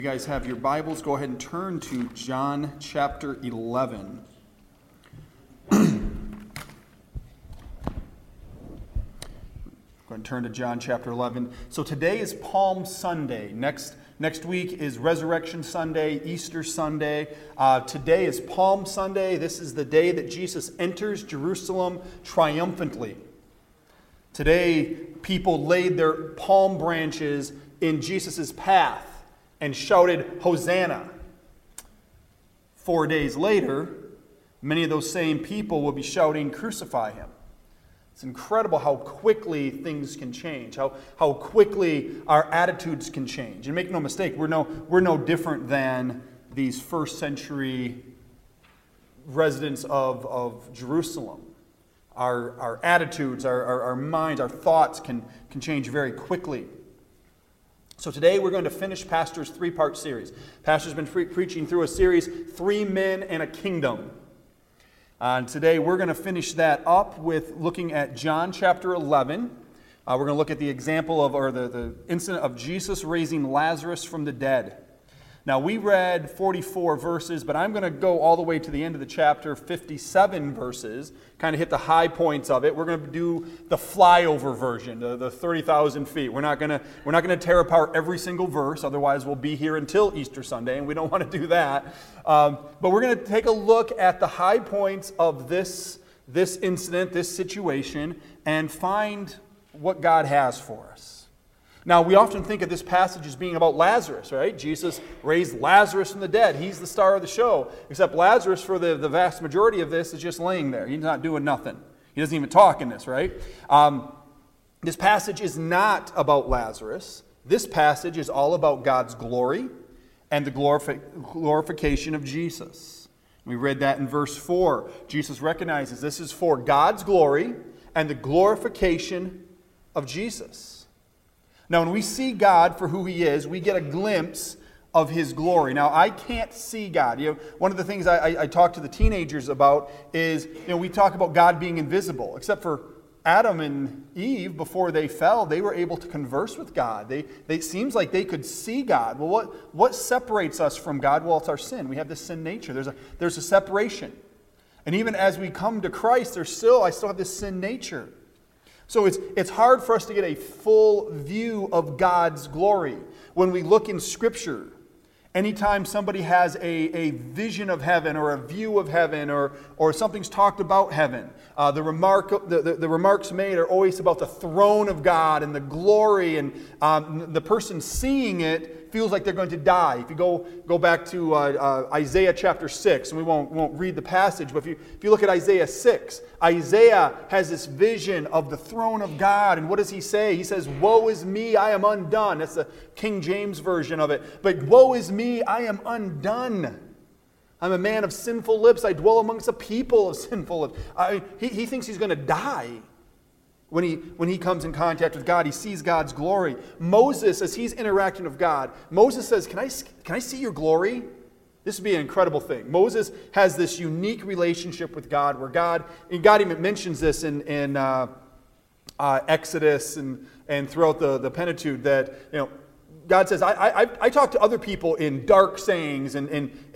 You guys have your Bibles, go ahead and turn to John chapter 11. Go ahead and turn to John chapter 11. So today is Palm Sunday. Next week is Resurrection Sunday, Easter Sunday. Today is Palm Sunday. This is the day that Jesus enters Jerusalem triumphantly. Today, people laid their palm branches in Jesus' path and shouted, Hosanna. 4 days later, many of those same people will be shouting, Crucify him. It's incredible how quickly things can change, how quickly our attitudes can change. And make no mistake, we're no different than these first century residents of Jerusalem. Our attitudes, our minds, our thoughts can change very quickly. So today we're going to finish Pastor's three-part series. Pastor's been preaching through a series, 3 Men and a Kingdom. And today we're going to finish that up with looking at John chapter 11. We're going to look at the example of, or the incident of Jesus raising Lazarus from the dead. Now we read 44 verses, but I'm going to go all the way to the end of the chapter, 57 verses, kind of hit the high points of it. We're going to do the flyover version, the 30,000 feet. We're not going to tear apart every single verse, otherwise we'll be here until Easter Sunday, and we don't want to do that. But we're going to take a look at the high points of this incident, this situation, and find what God has for us. Now, we often think of this passage as being about Lazarus, right? Jesus raised Lazarus from the dead. He's the star of the show. Except Lazarus, for the vast majority of this, is just laying there. He's not doing nothing. He doesn't even talk in this, right? This passage is not about Lazarus. This passage is all about God's glory and the glorification of Jesus. We read that in verse 4. Jesus recognizes this is for God's glory and the glorification of Jesus. Now, when we see God for who He is, we get a glimpse of His glory. Now, I can't see God. One of the things I talk to the teenagers about is, we talk about God being invisible. Except for Adam and Eve, before they fell, they were able to converse with God. It seems like they could see God. Well, what separates us from God? Well, it's our sin. We have this sin nature. There's a separation. And even as we come to Christ, I still have this sin nature. So it's hard for us to get a full view of God's glory. When we look in Scripture, anytime somebody has a vision of heaven or a view of heaven or something's talked about heaven, the remarks made are always about the throne of God and the glory, and the person seeing it feels like they're going to die. If you go back to Isaiah chapter 6, and we won't read the passage, but if you look at Isaiah 6, Isaiah has this vision of the throne of God, and what does he say? He says, "Woe is me, I am undone." That's the King James version of it. But woe is me, I am undone. I'm a man of sinful lips. I dwell amongst a people of sinful lips. He thinks he's going to die. When he comes in contact with God, he sees God's glory. Moses, as he's interacting with God, Moses says, Can I see your glory? This would be an incredible thing. Moses has this unique relationship with God, where God even mentions this in Exodus and throughout the Pentateuch, that God says, I talk to other people in dark sayings and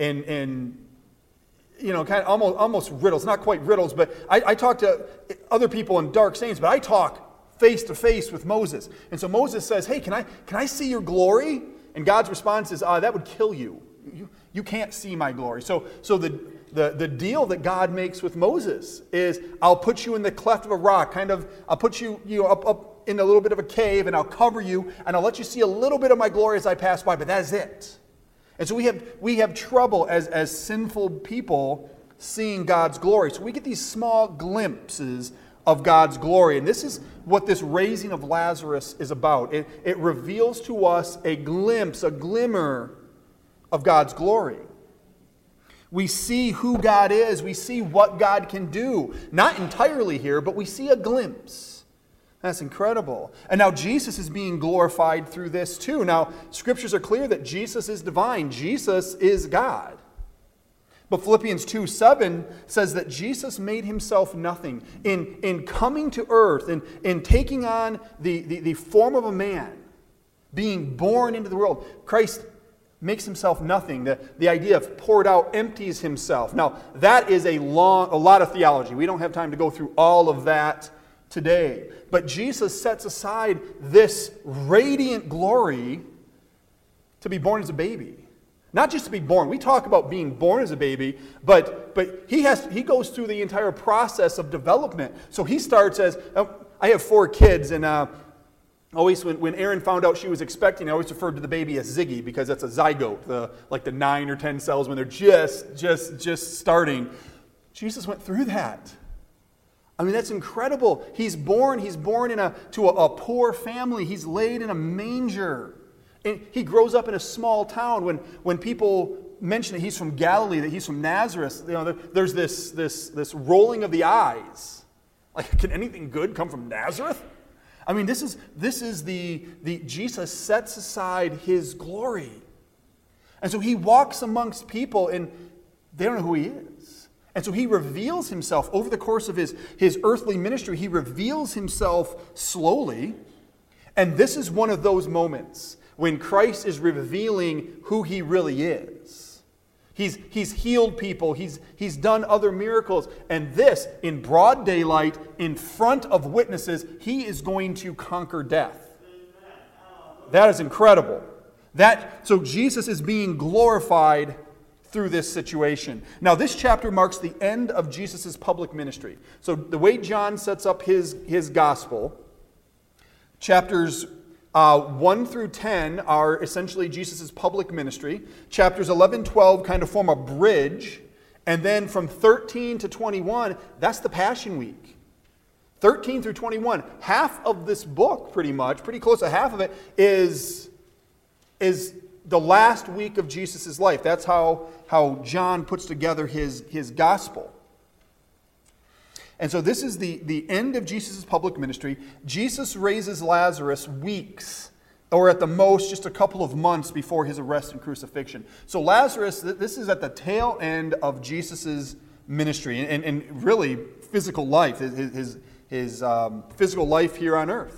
kind of almost riddles, not quite riddles, but I talk to other people in dark sayings, but I talk face to face with Moses. And so Moses says, "Hey, can I see your glory?" And God's response is, "That would kill you. You can't see my glory." So the deal that God makes with Moses is, "I'll put you in the cleft of a rock, I'll put you up in a little bit of a cave, and I'll cover you, and I'll let you see a little bit of my glory as I pass by, but that is it." And so we have trouble as sinful people seeing God's glory. So we get these small glimpses of God's glory. And this is what this raising of Lazarus is about. It reveals to us a glimpse, a glimmer of God's glory. We see who God is. We see what God can do. Not entirely here, but we see a glimpse. That's incredible. And now Jesus is being glorified through this too. Now, Scriptures are clear that Jesus is divine. Jesus is God. But Philippians 2:7 says that Jesus made himself nothing. In coming to earth, in taking on the form of a man, being born into the world, Christ makes himself nothing. The idea of poured out empties himself. Now, that is a lot of theology. We don't have time to go through all of that today. But Jesus sets aside this radiant glory to be born as a baby. Not just to be born. We talk about being born as a baby, but he goes through the entire process of development. So he starts as, I have 4 kids, and always when Erin found out she was expecting, I always referred to the baby as Ziggy, because that's a zygote, like the 9 or 10 cells when they're just starting. Jesus went through that. I mean, that's incredible. He's born to a poor family. He's laid in a manger. And he grows up in a small town. When people mention that he's from Galilee, that he's from Nazareth, there's this rolling of the eyes. Like, can anything good come from Nazareth? I mean, this is the Jesus sets aside his glory. And so he walks amongst people, and they don't know who he is. And so he reveals himself over the course of his earthly ministry. He reveals himself slowly. And this is one of those moments when Christ is revealing who he really is. He's healed people. He's done other miracles. And this, in broad daylight, in front of witnesses, he is going to conquer death. That is incredible. So Jesus is being glorified through this situation. Now, this chapter marks the end of Jesus' public ministry. So the way John sets up his gospel, chapters 1 through 10 are essentially Jesus' public ministry. Chapters 11, 12 kind of form a bridge. And then from 13 to 21, that's the Passion Week. 13 through 21, half of this book pretty close to half of it is the last week of Jesus' life. That's how John puts together his gospel. And so this is the end of Jesus' public ministry. Jesus raises Lazarus weeks, or at the most just a couple of months before his arrest and crucifixion. So Lazarus, this is at the tail end of Jesus' ministry and really physical life, his physical life here on earth.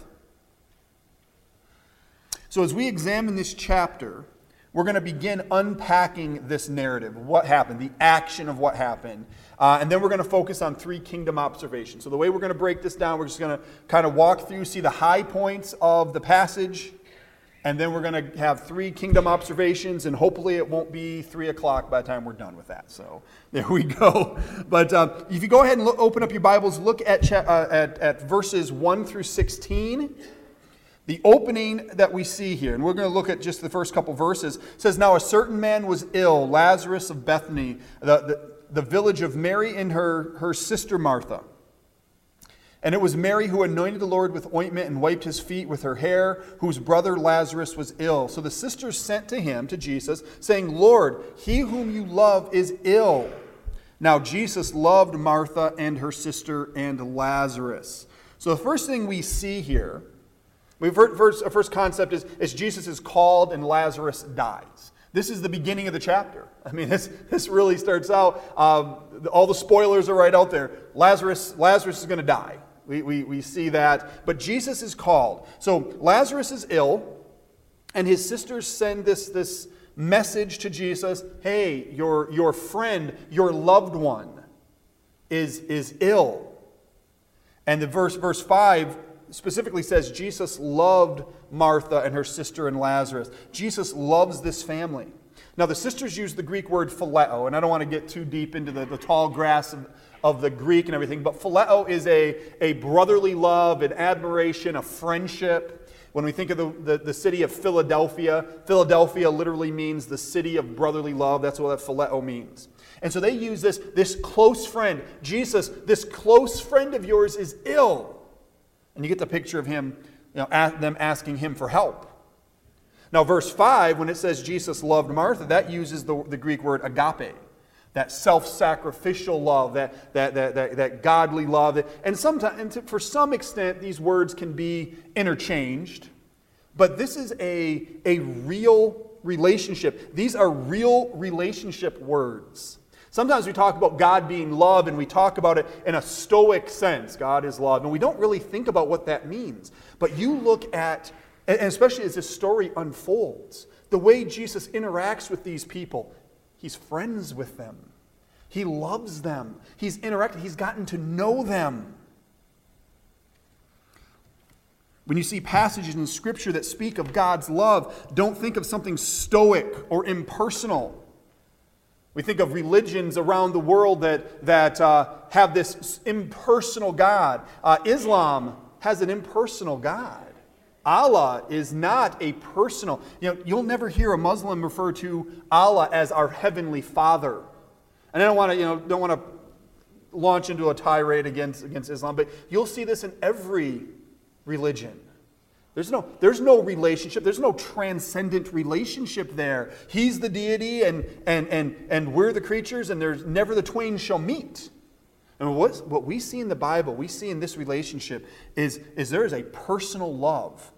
So as we examine this chapter, we're going to begin unpacking this narrative, what happened, the action of what happened. And then we're going to focus on 3 kingdom observations. So the way we're going to break this down, we're just going to kind of walk through, see the high points of the passage, and then we're going to have 3 kingdom observations, and hopefully it won't be 3 o'clock by the time we're done with that. So there we go. But if you go ahead and open up your Bibles, look at verses 1 through 16. The opening that we see here, and we're going to look at just the first couple verses, says, "Now a certain man was ill, Lazarus of Bethany, the village of Mary and her sister Martha. And it was Mary who anointed the Lord with ointment and wiped his feet with her hair, whose brother Lazarus was ill. So the sisters sent to him, to Jesus, saying, 'Lord, he whom you love is ill.' Now Jesus loved Martha and her sister and Lazarus." So the first thing we see here, our first concept is Jesus is called and Lazarus dies. This is the beginning of the chapter. I mean, this really starts out, all the spoilers are right out there. Lazarus is going to die. We see that. But Jesus is called. So Lazarus is ill, and his sisters send this message to Jesus. Hey, your friend, your loved one is ill. And the verse 5 specifically says Jesus loved Martha and her sister and Lazarus. Jesus loves this family. Now the sisters use the Greek word phileo, and I don't want to get too deep into the tall grass of the Greek and everything, but phileo is a brotherly love, an admiration, a friendship. When we think of the city of Philadelphia, Philadelphia literally means the city of brotherly love. That's what that phileo means. And so they use this close friend. Jesus, this close friend of yours is ill. And you get the picture of him, them asking him for help. Now, verse 5, when it says Jesus loved Martha, that uses the Greek word agape, that self-sacrificial love, that godly love. And for some extent, these words can be interchanged. But this is a real relationship. These are real relationship words. Sometimes we talk about God being love, and we talk about it in a stoic sense. God is love. And we don't really think about what that means. But you look at, and especially as this story unfolds, The way Jesus interacts with these people, he's friends with them. He loves them. He's interacted. He's gotten to know them. When you see passages in Scripture that speak of God's love, don't think of something stoic or impersonal. We think of religions around the world that have this impersonal God. Islam has an impersonal God. Allah is not a personal. You'll never hear a Muslim refer to Allah as our heavenly Father. And I don't want to launch into a tirade against Islam, but you'll see this in every religion. There's no relationship. There's no transcendent relationship there. He's the deity and we're the creatures, and there's never the twain shall meet. And what we see in the Bible, we see in this relationship is there is a personal love.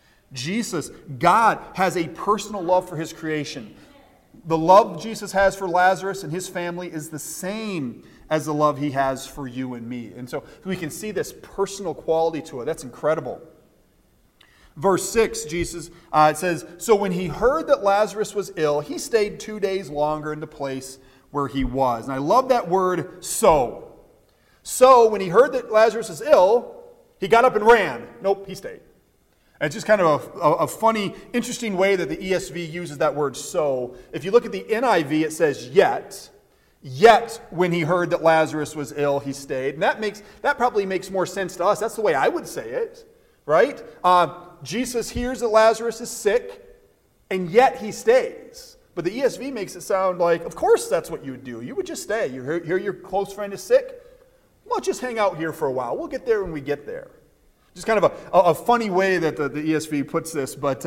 God has a personal love for his creation. The love Jesus has for Lazarus and his family is the same as the love he has for you and me. And so we can see this personal quality to it. That's incredible. Verse 6, it says, "So when he heard that Lazarus was ill, he stayed 2 days longer in the place where he was." And I love that word, so. So when he heard that Lazarus was ill, he got up and ran. Nope, he stayed. And it's just kind of a funny, interesting way that the ESV uses that word so. If you look at the NIV, it says yet. Yet when he heard that Lazarus was ill, he stayed. And that probably makes more sense to us. That's the way I would say it, right? Jesus hears that Lazarus is sick, and yet he stays. But the ESV makes it sound like, of course that's what you would do. You would just stay. You hear your close friend is sick? Well, just hang out here for a while. We'll get there when we get there. Just kind of a funny way that the ESV puts this. But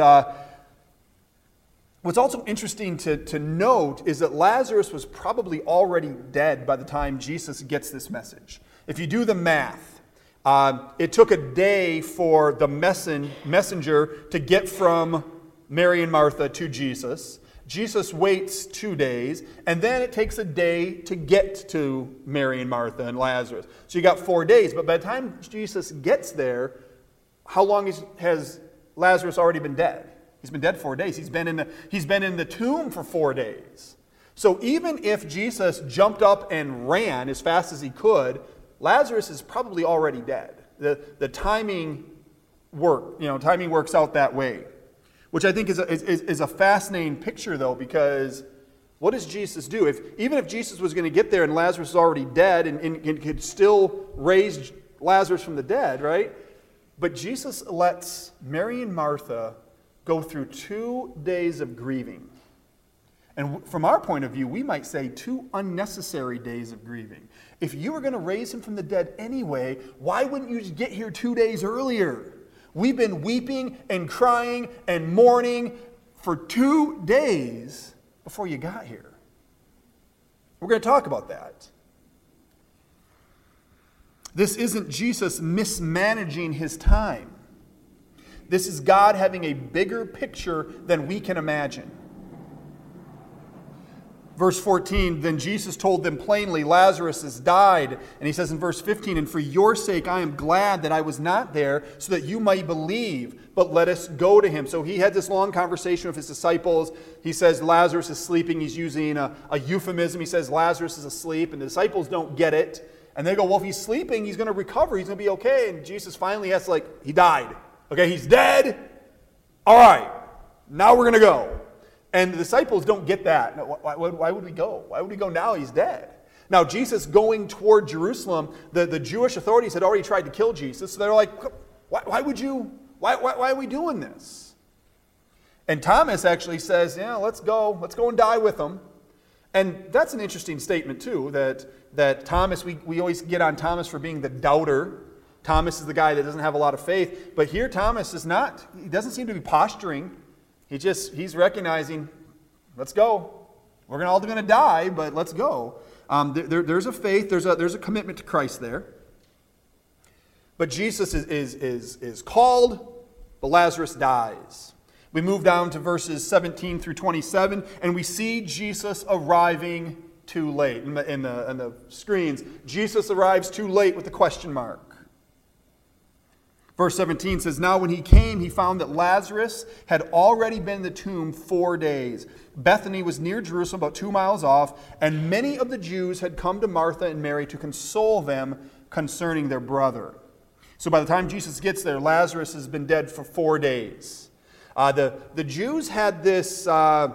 what's also interesting to note is that Lazarus was probably already dead by the time Jesus gets this message. If you do the math, it took a day for the messenger to get from Mary and Martha to Jesus. Jesus waits 2 days, and then it takes a day to get to Mary and Martha and Lazarus. So you got 4 days, but by the time Jesus gets there, how long has Lazarus already been dead? He's been dead 4 days. He's been in the tomb for 4 days. So even if Jesus jumped up and ran as fast as he could, Lazarus is probably already dead. The timing works out that way. Which I think is a fascinating picture, though, because what does Jesus do? Even if Jesus was going to get there and Lazarus is already dead and could still raise Lazarus from the dead, right? But Jesus lets Mary and Martha go through 2 days of grieving. And from our point of view, we might say 2 unnecessary days of grieving. If you were going to raise him from the dead anyway, why wouldn't you just get here 2 days earlier? We've been weeping and crying and mourning for 2 days before you got here. We're going to talk about that. This isn't Jesus mismanaging his time. This is God having a bigger picture than we can imagine. Verse 14, then Jesus told them plainly, Lazarus has died. And he says in verse 15, and for your sake I am glad that I was not there, so that you might believe, but let us go to him. So he had this long conversation with his disciples. He says Lazarus is sleeping. He's using a euphemism. He says Lazarus is asleep, and the disciples don't get it. And they go, well, if he's sleeping, he's going to recover. He's going to be okay. And Jesus finally has he died. Okay, he's dead. All right, now we're going to go. And the disciples don't get that. No, why would we go? Why would we go now? He's dead. Now, Jesus going toward Jerusalem, the Jewish authorities had already tried to kill Jesus. So they're like, why are we doing this? And Thomas actually says, yeah, let's go and die with them. And that's an interesting statement too, that Thomas, we always get on Thomas for being the doubter. Thomas is the guy that doesn't have a lot of faith. But here Thomas is not, he doesn't seem to be posturing. He's recognizing, let's go. We're all going to die, but let's go. There's a faith, there's a commitment to Christ there. But Jesus is called, but Lazarus dies. We move down to verses 17 through 27, and we see Jesus arriving too late. In the screens, Jesus arrives too late with a question mark. Verse 17 says, "Now when he came, he found that Lazarus had already been in the tomb 4 days. Bethany was near Jerusalem, about 2 miles off, and many of the Jews had come to Martha and Mary to console them concerning their brother." So by the time Jesus gets there, Lazarus has been dead for 4 days. The Jews had this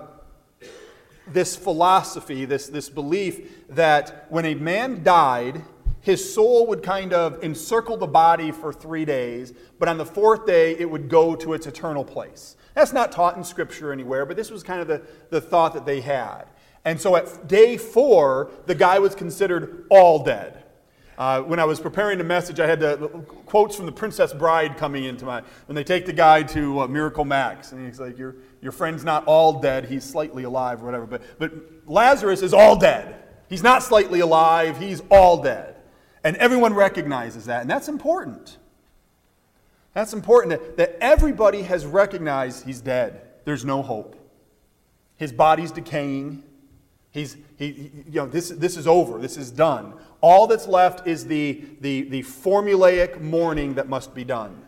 philosophy, this belief that when a man died, his soul would kind of encircle the body for 3 days, but on the 4th day, it would go to its eternal place. That's not taught in Scripture anywhere, but this was kind of the thought that they had. And so at day 4, the guy was considered all dead. When I was preparing the message, I had quotes from The Princess Bride coming into when they take the guy to Miracle Max, and he's like, your friend's not all dead, he's slightly alive, or whatever. But Lazarus is all dead. He's not slightly alive, he's all dead. And everyone recognizes that, and that's important. That's important that everybody has recognized he's dead. There's no hope. His body's decaying. This is over. This is done. All that's left is the formulaic mourning that must be done.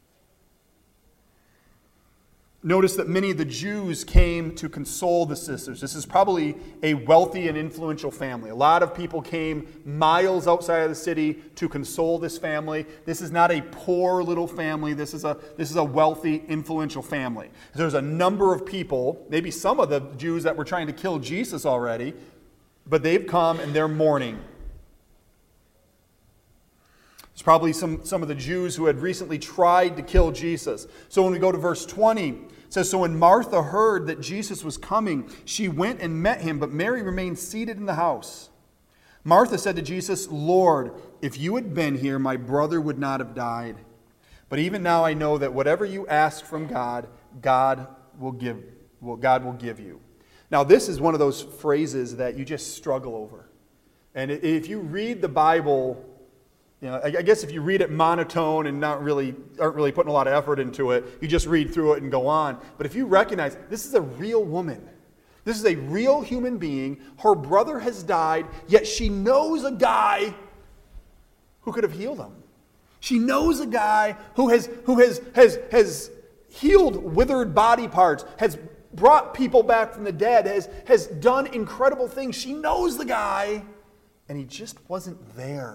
Notice that many of the Jews came to console the sisters. This is probably a wealthy and influential family. A lot of people came miles outside of the city to console this family. This is not a poor little family. This is a wealthy, influential family. There's a number of people, maybe some of the Jews that were trying to kill Jesus already, but they've come and they're mourning. There's probably some of the Jews who had recently tried to kill Jesus. So when we go to verse 20, it says, "So when Martha heard that Jesus was coming, she went and met him, but Mary remained seated in the house. Martha said to Jesus, 'Lord, if you had been here, my brother would not have died. But even now I know that whatever you ask from God, God will give you.'" Now this is one of those phrases that you just struggle over. And if you read the Bible, I guess if you read it monotone and aren't really putting a lot of effort into it, you just read through it and go on. But if you recognize, this is a real woman. This is a real human being. Her brother has died, yet she knows a guy who could have healed him. She knows a guy who has healed withered body parts, has brought people back from the dead, has done incredible things. She knows the guy, and he just wasn't there.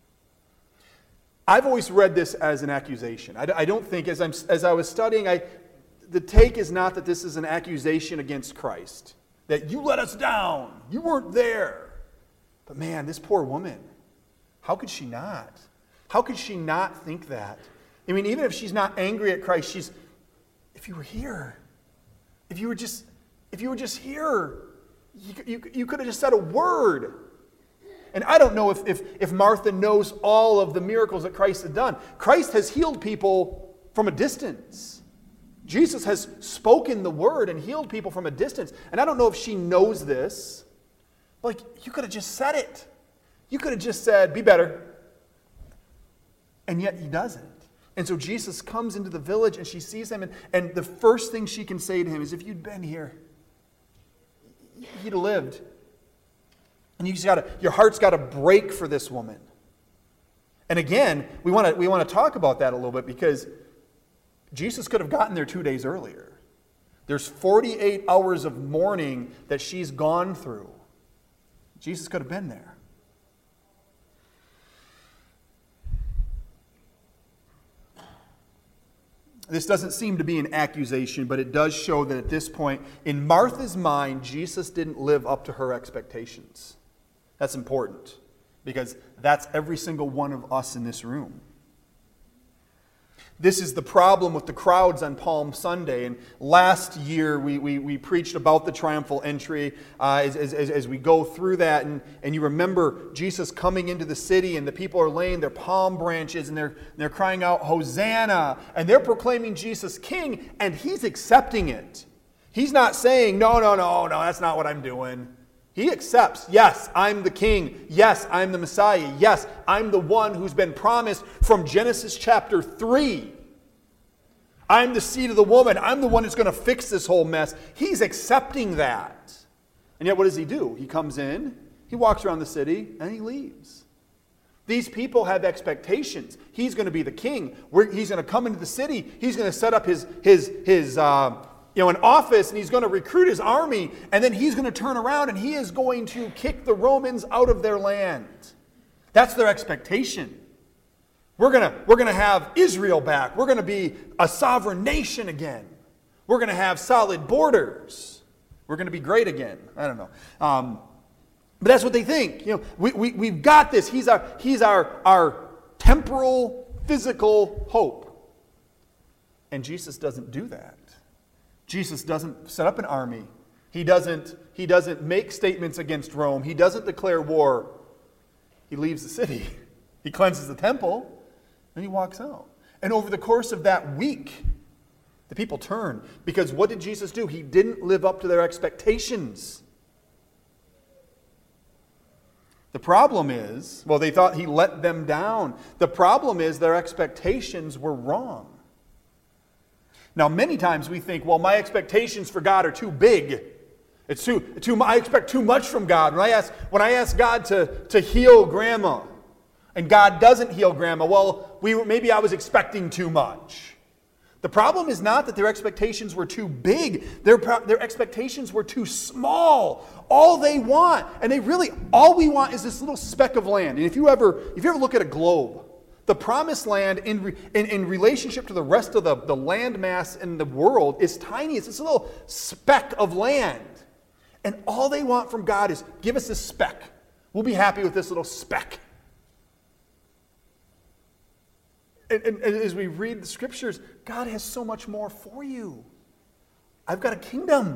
I've always read this as an accusation. I don't think, as I was studying, the take is not that this is an accusation against Christ, that you let us down, you weren't there. But man, this poor woman, how could she not? How could she not think that? I mean, even if she's not angry at Christ, if you were here, if you were just here, you could have just said a word. And I don't know if Martha knows all of the miracles that Christ had done. Christ has healed people from a distance. Jesus has spoken the word and healed people from a distance. And I don't know if she knows this. Like, you could have just said it. You could have just said, "Be better." And yet he doesn't. And so Jesus comes into the village and she sees him. And the first thing she can say to him is, "If you'd been here, you'd have lived." And your heart's got to break for this woman. And again, we want to talk about that a little bit, because Jesus could have gotten there 2 days earlier. There's 48 hours of mourning that she's gone through. Jesus could have been there. This doesn't seem to be an accusation, but it does show that at this point, in Martha's mind, Jesus didn't live up to her expectations. That's important, because that's every single one of us in this room. This is the problem with the crowds on Palm Sunday. And last year we preached about the triumphal entry as we go through that. And you remember Jesus coming into the city, and the people are laying their palm branches and they're crying out, "Hosanna!" And they're proclaiming Jesus King, and he's accepting it. He's not saying, no, that's not what I'm doing. He accepts, yes, I'm the king. Yes, I'm the Messiah. Yes, I'm the one who's been promised from Genesis chapter 3. I'm the seed of the woman. I'm the one who's going to fix this whole mess. He's accepting that. And yet what does he do? He comes in, he walks around the city, and he leaves. These people have expectations. He's going to be the king. He's going to come into the city. He's going to set up his an office, and he's going to recruit his army, and then he's going to turn around and he is going to kick the Romans out of their land. That's their expectation. We're going to have Israel back. We're going to be a sovereign nation again. We're going to have solid borders. We're going to be great again. I don't know. But that's what they think. We've got this. He's our temporal, physical hope. And Jesus doesn't do that. Jesus doesn't set up an army. He doesn't make statements against Rome. He doesn't declare war. He leaves the city. He cleanses the temple, and he walks out. And over the course of that week, the people turn. Because what did Jesus do? He didn't live up to their expectations. The problem is, they thought he let them down. The problem is their expectations were wrong. Now, many times we think, my expectations for God are too big. It's I expect too much from God. When I ask God to heal Grandma, and God doesn't heal Grandma, maybe I was expecting too much. The problem is not that their expectations were too big. Their expectations were too small. All they want, all we want is this little speck of land. And if you ever look at a globe, the promised land in relationship to the rest of the land mass in the world is tiny. It's this little speck of land. And all they want from God is, give us this speck. We'll be happy with this little speck. And as we read the scriptures, God has so much more for you. I've got a kingdom.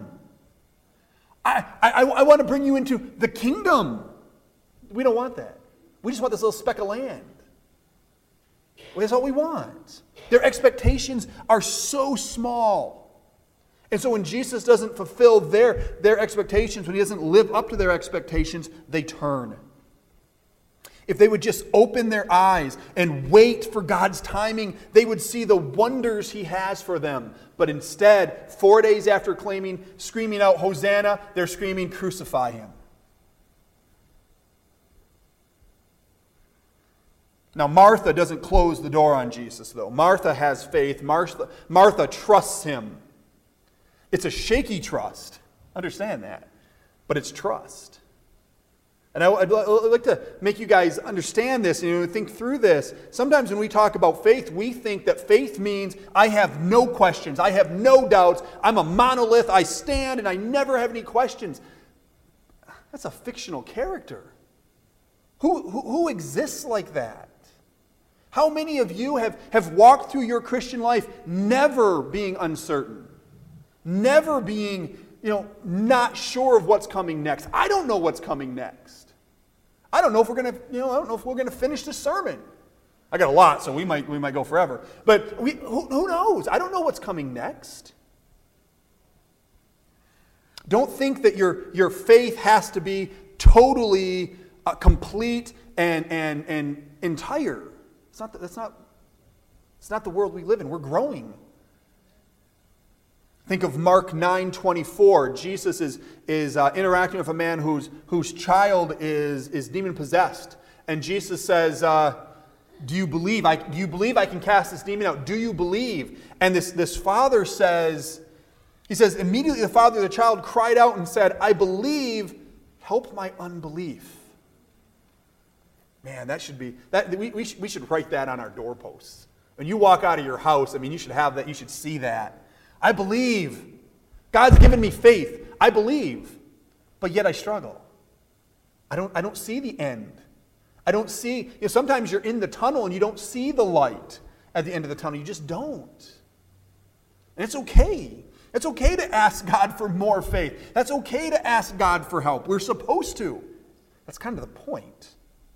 I want to bring you into the kingdom. We don't want that. We just want this little speck of land. That's all we want. Their expectations are so small. And so when Jesus doesn't fulfill their expectations, when he doesn't live up to their expectations, they turn. If they would just open their eyes and wait for God's timing, they would see the wonders he has for them. But instead, 4 days after screaming out, Hosanna, they're screaming, crucify him. Now, Martha doesn't close the door on Jesus, though. Martha has faith. Martha trusts him. It's a shaky trust. Understand that. But it's trust. And I'd like to make you guys understand this and think through this. Sometimes when we talk about faith, we think that faith means I have no questions. I have no doubts. I'm a monolith. I stand and I never have any questions. That's a fictional character. Who exists like that? How many of you have walked through your Christian life never being uncertain? Never being, not sure of what's coming next. I don't know what's coming next. I don't know if we're going to finish this sermon. I got a lot, so we might go forever. But who knows? I don't know what's coming next. Don't think that your faith has to be totally complete and entire. It's not the world we live in. We're growing. Think of Mark 9:24. Jesus is interacting with a man whose child is demon possessed, and Jesus says, "Do you believe? Do you believe I can cast this demon out? Do you believe?" And this father says, immediately the father of the child cried out and said, "I believe. Help my unbelief." Man, that should be we should write that on our doorposts. When you walk out of your house, you should have that. You should see that. I believe. God's given me faith. I believe. But yet I struggle. I don't see the end. I don't see, sometimes you're in the tunnel and you don't see the light at the end of the tunnel. You just don't. And it's okay. It's okay to ask God for more faith. That's okay to ask God for help. We're supposed to. That's kind of the point.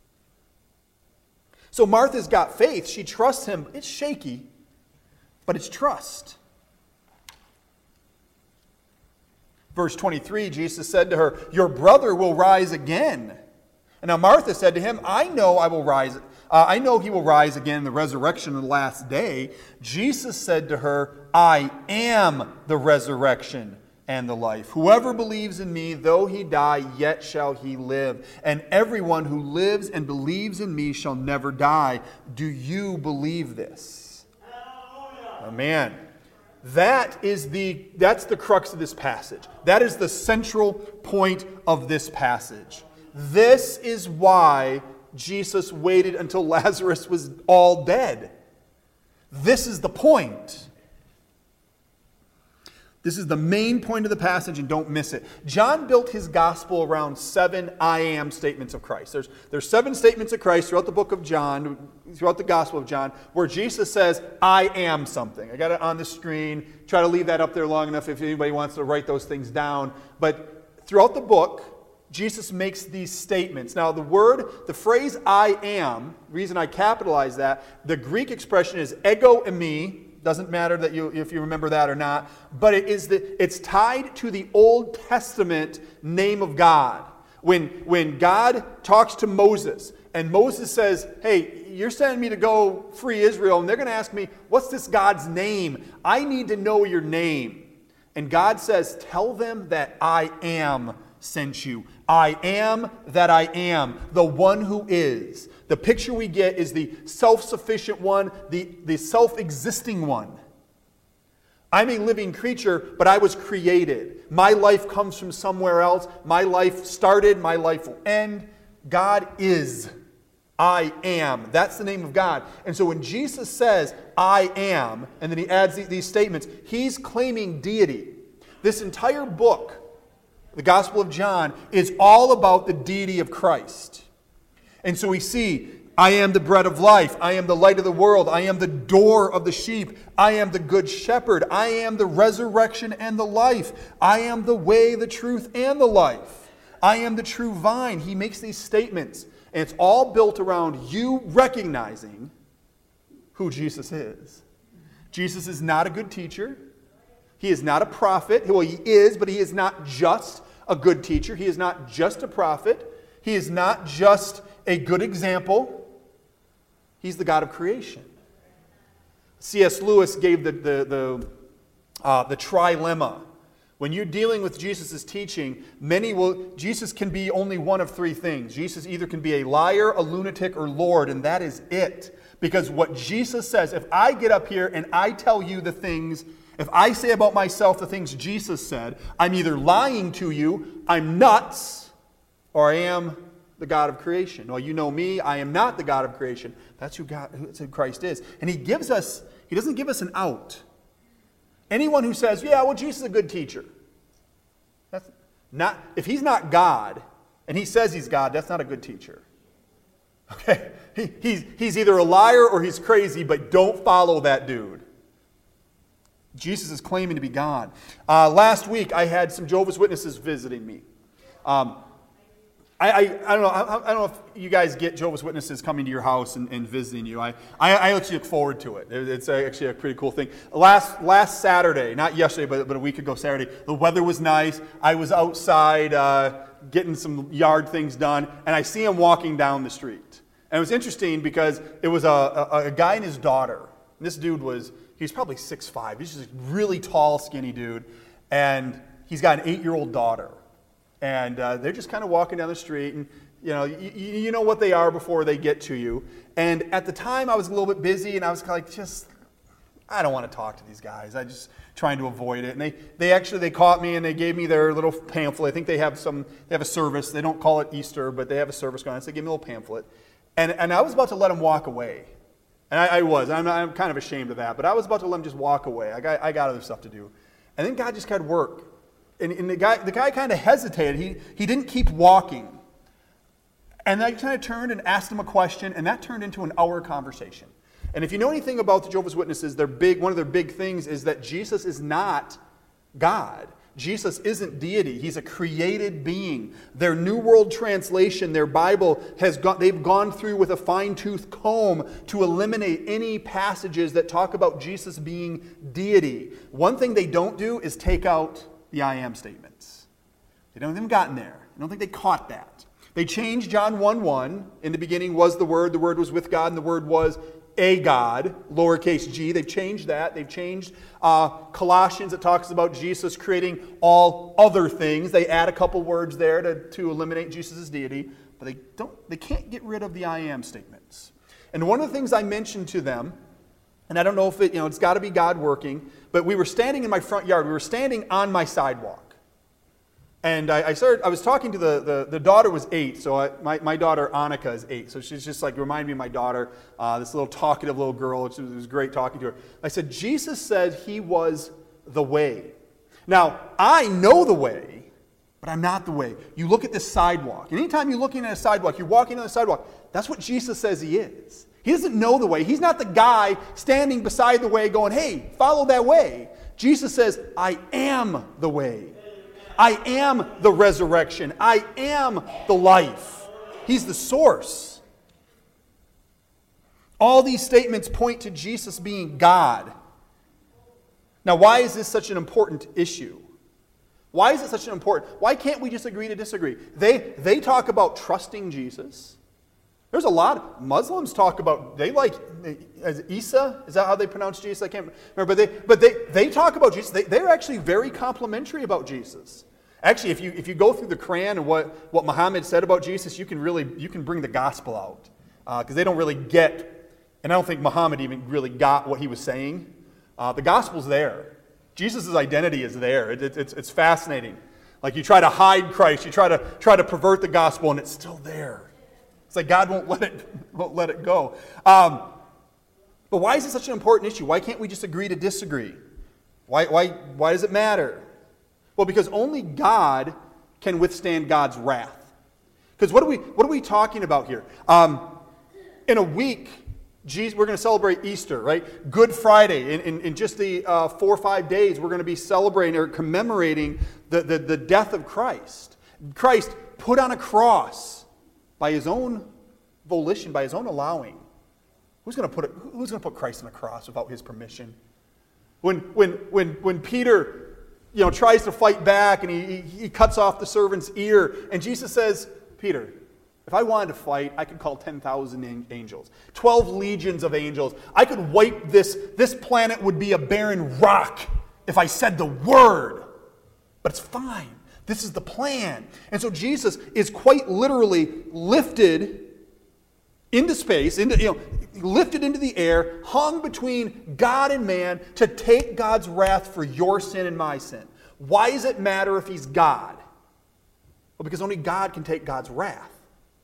So Martha's got faith. She trusts him. It's shaky, but it's trust. Verse 23, Jesus said to her, "Your brother will rise again." And now Martha said to him, I know he will rise again in the resurrection of the last day. Jesus said to her, "I am the resurrection and the life. Whoever believes in me, though he die, yet shall he live. And everyone who lives and believes in me shall never die. Do you believe this? Amen. That's the crux of this passage. That is the central point of this passage. This is why Jesus waited until Lazarus was all dead. This is the point. This is the main point of the passage, and don't miss it. John built his gospel around 7 I am statements of Christ. There's 7 statements of Christ throughout the book of John, throughout the gospel of John, where Jesus says, I am something. I got it on the screen. Try to leave that up there long enough if anybody wants to write those things down. But throughout the book, Jesus makes these statements. Now, the phrase I am, reason I capitalize that, the Greek expression is ego eimi. Doesn't matter if you remember that or not, but it's tied to the Old Testament name of God. When God talks to Moses, and Moses says, hey, you're sending me to go free Israel, and they're going to ask me, what's this God's name? I need to know your name. And God says, tell them that I am sent you. I am that I am, the one who is. The picture we get is the self-sufficient one, the self-existing one. I'm a living creature, but I was created. My life comes from somewhere else. My life started, my life will end. God is. I am. That's the name of God. And so when Jesus says, I am, and then he adds these statements, he's claiming deity. This entire book, the Gospel of John, is all about the deity of Christ. And so we see, I am the bread of life. I am the light of the world. I am the door of the sheep. I am the good shepherd. I am the resurrection and the life. I am the way, the truth, and the life. I am the true vine. He makes these statements. And it's all built around you recognizing who Jesus is. Jesus is not a good teacher. He is not a prophet. Well, he is, but he is not just a good teacher. He is not just a prophet. He is not just a good example. He's the God of creation. C.S. Lewis gave the trilemma. When you're dealing with Jesus' teaching, Jesus can be only one of 3 things. Jesus either can be a liar, a lunatic, or Lord, and that is it. Because what Jesus says, if I get up here and I tell you the things, if I say about myself the things Jesus said, I'm either lying to you, I'm nuts, or I am the God of creation. Well, you know me, I am not the God of creation. That's who Christ is. And he doesn't give us an out. Anyone who says, yeah, well, Jesus is a good teacher. If he's not God, and he says he's God, that's not a good teacher. Okay? He's either a liar or he's crazy, but don't follow that dude. Jesus is claiming to be God. Last week, I had some Jehovah's Witnesses visiting me. I don't know if you guys get Jehovah's Witnesses coming to your house and visiting you. I actually look forward to it. It's actually a pretty cool thing. Last Saturday, not yesterday, but a week ago Saturday, the weather was nice. I was outside getting some yard things done, and I see him walking down the street. And it was interesting because it was a guy and his daughter. And this dude he was probably 6'5". He's just a really tall, skinny dude. And he's got an 8-year-old daughter. And they're just kind of walking down the street, and you know what they are before they get to you. And at the time, I was a little bit busy, and I was kind of like, I don't want to talk to these guys. I just trying to avoid it. And they caught me, and they gave me their little pamphlet. I think they have a service. They don't call it Easter, but they have a service going on. So they gave me a little pamphlet, and I was about to let them walk away. And I'm kind of ashamed of that, but I was about to let them just walk away. I got other stuff to do. And then God just kind of worked. And the guy kind of hesitated. He didn't keep walking. And I kind of turned and asked him a question, and that turned into an hour conversation. And if you know anything about the Jehovah's Witnesses, one of their big things is that Jesus is not God. Jesus isn't deity. He's a created being. Their New World Translation, their Bible, they've gone through with a fine-tooth comb to eliminate any passages that talk about Jesus being deity. One thing they don't do is take out the I am statements. They haven't gotten there. I don't think they caught that. They changed John 1:1. In the beginning was the Word was with God, and the Word was a God, lowercase g. They've changed that. They've changed Colossians. It talks about Jesus creating all other things. They add a couple words there to eliminate Jesus' deity, but they can't get rid of the I am statements. And one of the things I mentioned to them, and I don't know if it's got to be God working, but we were standing in my front yard. We were standing on my sidewalk. And I was talking to the daughter was 8, so my daughter Annika is 8. So she's just like, remind me of my daughter, this little talkative little girl. It was great talking to her. I said, Jesus said he was the way. Now, I know the way, but I'm not the way. You look at this sidewalk. And anytime you're looking at a sidewalk, you're walking on the sidewalk, that's what Jesus says he is. He doesn't know the way. He's not the guy standing beside the way going, hey, follow that way. Jesus says, I am the way. I am the resurrection. I am the life. He's the source. All these statements point to Jesus being God. Now, why is this such an important issue? Why is it such an important? Why can't we just agree to disagree? They talk about trusting Jesus. There's a lot. Muslims talk about, they like, Isa, is that how they pronounce Jesus? I can't remember. But they talk about Jesus. They're actually very complimentary about Jesus. Actually, if you go through the Quran and what Muhammad said about Jesus, you can bring the gospel out. Because they don't really get, and I don't think Muhammad even really got what he was saying. The gospel's there. Jesus' identity is there. It's fascinating. Like you try to hide Christ, you try to pervert the gospel, and it's still there. It's like God won't let it go. But why is it such an important issue? Why can't we just agree to disagree? Why does it matter? Well, because only God can withstand God's wrath. Because what are we talking about here? In a week, we're going to celebrate Easter, right? Good Friday. In just the 4 or 5 days, we're going to be celebrating or commemorating the death of Christ. Christ put on a cross by his own volition, by his own allowing. Who's going to put Christ on a cross without his permission? When Peter tries to fight back and he cuts off the servant's ear, and Jesus says, Peter, if I wanted to fight, I could call 10,000 angels, 12 legions of angels. I could wipe this planet would be a barren rock if I said the word. But it's fine. This is the plan. And so Jesus is quite literally lifted into space, lifted into the air, hung between God and man to take God's wrath for your sin and my sin. Why does it matter if he's God? Well, because only God can take God's wrath.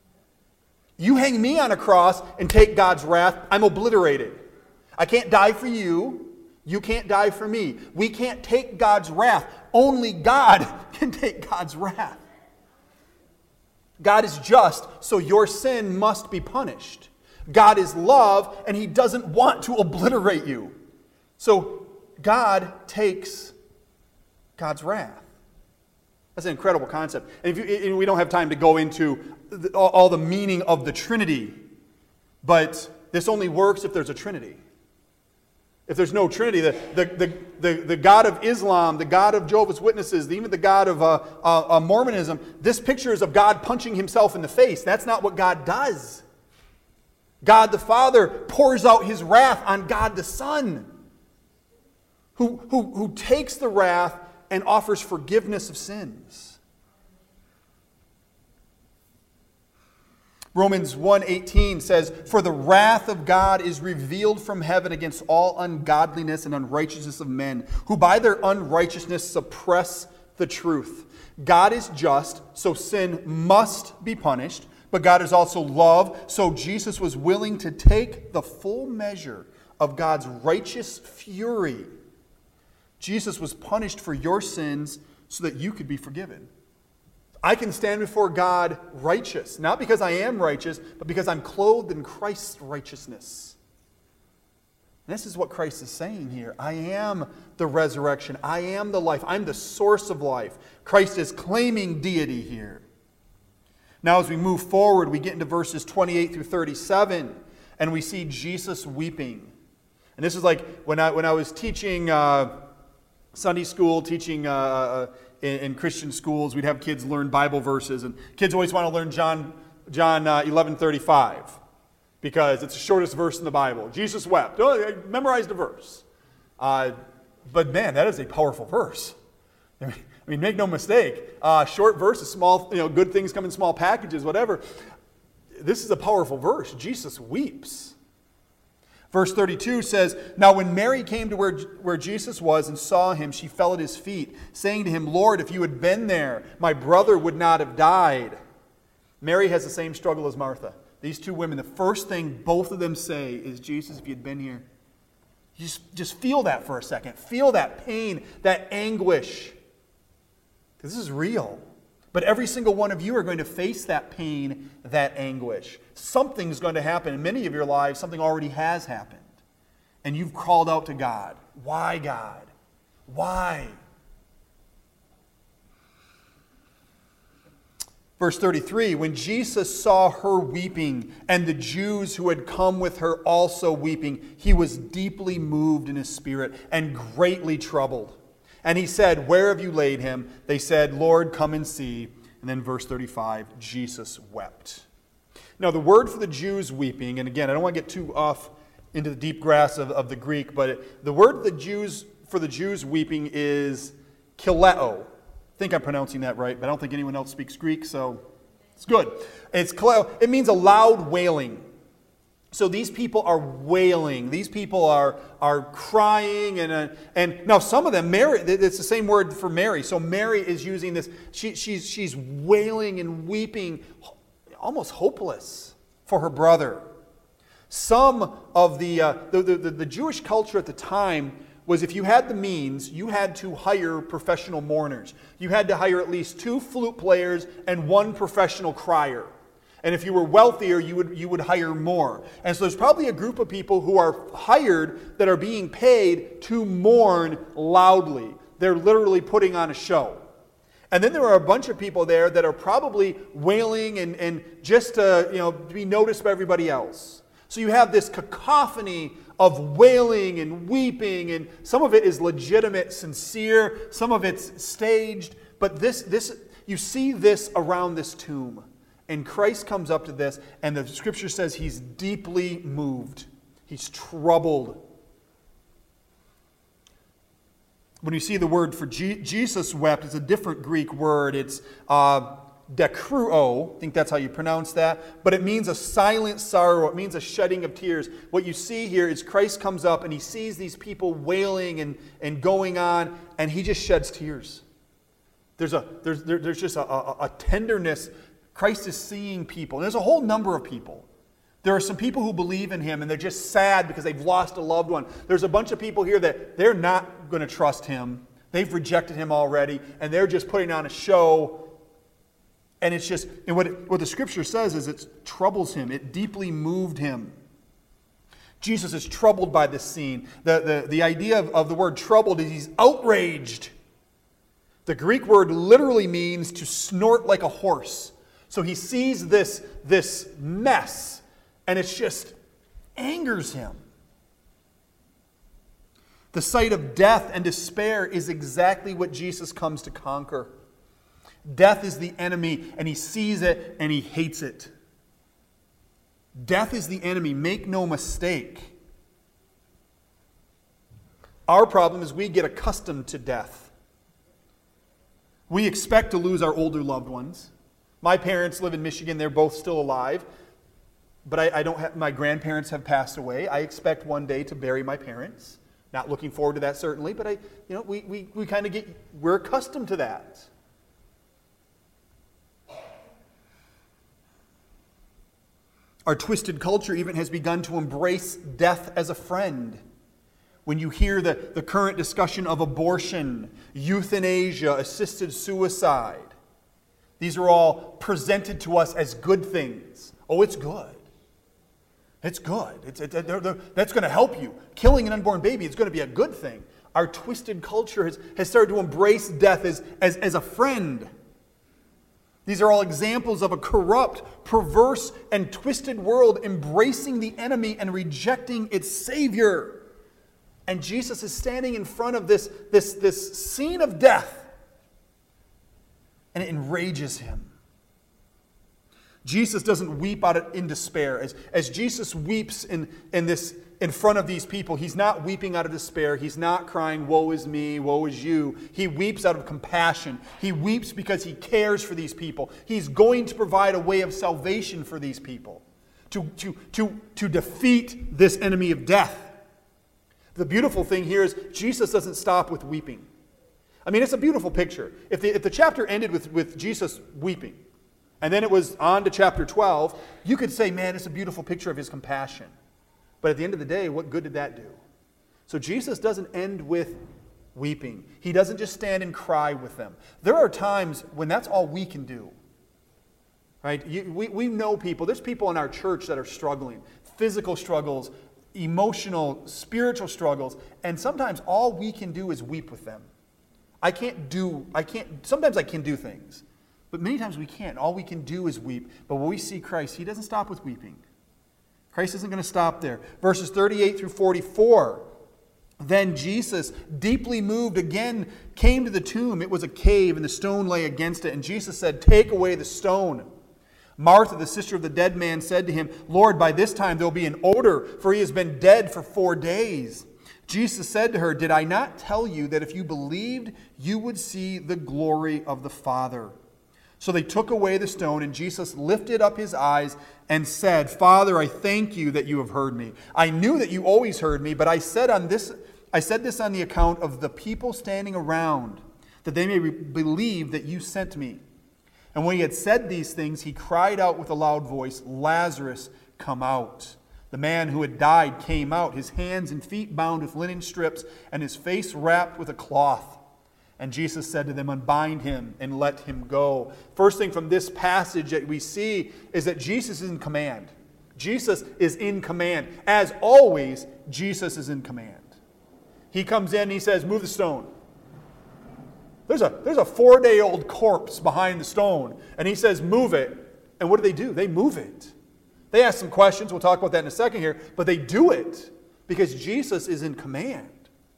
You hang me on a cross and take God's wrath, I'm obliterated. I can't die for you. You can't die for me. We can't take God's wrath. Only God can take God's wrath. God is just, so your sin must be punished. God is love, and he doesn't want to obliterate you. So God takes God's wrath. That's an incredible concept. And we don't have time to go into all the meaning of the Trinity, but this only works if there's a Trinity. If there's no Trinity, the God of Islam, the God of Jehovah's Witnesses, even the God of Mormonism, this picture is of God punching himself in the face. That's not what God does. God the Father pours out his wrath on God the Son, who takes the wrath and offers forgiveness of sins. Romans 1:18 says, "For the wrath of God is revealed from heaven against all ungodliness and unrighteousness of men, who by their unrighteousness suppress the truth. God is just, so sin must be punished, but God is also love, so Jesus was willing to take the full measure of God's righteous fury. Jesus was punished for your sins so that you could be forgiven. I can stand before God righteous, not because I am righteous, but because I'm clothed in Christ's righteousness." And this is what Christ is saying here. I am the resurrection. I am the life. I'm the source of life. Christ is claiming deity here. Now as we move forward, we get into verses 28 through 37, and we see Jesus weeping. And this is like when I was teaching Sunday school, teaching in Christian schools, we'd have kids learn Bible verses, and kids always want to learn John 11:35, because it's the shortest verse in the Bible. Jesus wept. Oh, I memorized a verse. But man, that is a powerful verse. I mean, make no mistake. Short verses, small, good things come in small packages, whatever. This is a powerful verse. Jesus weeps. Verse 32 says, "Now when Mary came to where Jesus was and saw him, she fell at his feet, saying to him, 'Lord, if you had been there, my brother would not have died.'" Mary has the same struggle as Martha. These two women, the first thing both of them say is, "Jesus, if you'd been here." You just feel that for a second. Feel that pain, that anguish. Because this is real. But every single one of you are going to face that pain, that anguish. Something's going to happen. In many of your lives, something already has happened. And you've called out to God. Why, God? Why? Verse 33, "When Jesus saw her weeping, and the Jews who had come with her also weeping, he was deeply moved in his spirit and greatly troubled. And he said, 'Where have you laid him?' They said, 'Lord, come and see.' And then verse 35, Jesus wept." Now the word for the Jews weeping, and again, I don't want to get too off into the deep grass of the Greek, but the word for the Jews weeping is kileo. I think I'm pronouncing that right, but I don't think anyone else speaks Greek, so it's good. It's kileo. It means a loud wailing. So these people are wailing. These people are crying. And now some of them, Mary, it's the same word for Mary. So Mary is using this. She's wailing and weeping, almost hopeless for her brother. Some of the Jewish culture at the time was, if you had the means, you had to hire professional mourners. You had to hire at least 2 flute players and 1 professional crier. And if you were wealthier, you would hire more. And so there's probably a group of people who are hired that are being paid to mourn loudly. They're literally putting on a show. And then there are a bunch of people there that are probably wailing and just to be noticed by everybody else. So you have this cacophony of wailing and weeping, and some of it is legitimate, sincere, some of it's staged. But this you see this around this tomb. And Christ comes up to this, and the scripture says he's deeply moved. He's troubled. When you see the word for Jesus wept, it's a different Greek word. It's dekruo. I think that's how you pronounce that. But it means a silent sorrow. It means a shedding of tears. What you see here is Christ comes up, and he sees these people wailing and going on, and he just sheds tears. There's just a tenderness. Christ is seeing people. And there's a whole number of people. There are some people who believe in him and they're just sad because they've lost a loved one. There's a bunch of people here that they're not going to trust him. They've rejected him already, and they're just putting on a show. And it's just, and what the scripture says is it troubles him. It deeply moved him. Jesus is troubled by this scene. The idea of the word troubled is he's outraged. The Greek word literally means to snort like a horse. So he sees this mess, and it just angers him. The sight of death and despair is exactly what Jesus comes to conquer. Death is the enemy, and he sees it, and he hates it. Death is the enemy, make no mistake. Our problem is we get accustomed to death. We expect to lose our older loved ones. My parents live in Michigan. They're both still alive. But I don't have, my grandparents have passed away. I expect one day to bury my parents. Not looking forward to that, certainly, but we kind of we're accustomed to that. Our twisted culture even has begun to embrace death as a friend. When you hear the current discussion of abortion, euthanasia, assisted suicide, these are all presented to us as good things. Oh, it's good. It's good. That's going to help you. Killing an unborn baby is going to be a good thing. Our twisted culture has started to embrace death as a friend. These are all examples of a corrupt, perverse, and twisted world embracing the enemy and rejecting its Savior. And Jesus is standing in front of this scene of death, and it enrages him. Jesus doesn't weep in despair. As Jesus weeps in front of these people, he's not weeping out of despair. He's not crying, woe is me, woe is you. He weeps out of compassion. He weeps because he cares for these people. He's going to provide a way of salvation for these people to defeat this enemy of death. The beautiful thing here is Jesus doesn't stop with weeping. I mean, it's a beautiful picture. If the chapter ended with Jesus weeping, and then it was on to chapter 12, you could say, man, it's a beautiful picture of his compassion. But at the end of the day, what good did that do? So Jesus doesn't end with weeping. He doesn't just stand and cry with them. There are times when that's all we can do. Right? We know people. There's people in our church that are struggling. Physical struggles, emotional, spiritual struggles. And sometimes all we can do is weep with them. Sometimes I can do things. But many times we can't. All we can do is weep. But when we see Christ, he doesn't stop with weeping. Christ isn't going to stop there. Verses 38 through 44. Then Jesus, deeply moved again, came to the tomb. It was a cave, and the stone lay against it. And Jesus said, take away the stone. Martha, the sister of the dead man, said to him, Lord, by this time there will be an odor, for he has been dead for 4 days. Jesus said to her, did I not tell you that if you believed, you would see the glory of the Father? So they took away the stone, and Jesus lifted up his eyes and said, Father, I thank you that you have heard me. I knew that you always heard me, but I said this on the account of the people standing around, that they may believe that you sent me. And when he had said these things, he cried out with a loud voice, Lazarus, come out. The man who had died came out, his hands and feet bound with linen strips, and his face wrapped with a cloth. And Jesus said to them, unbind him and let him go. First thing from this passage that we see is that Jesus is in command. Jesus is in command. As always, Jesus is in command. He comes in and he says, move the stone. There's a 4-day-old corpse behind the stone. And he says, move it. And what do? They move it. They ask some questions. We'll talk about that in a second here. But they do it because Jesus is in command.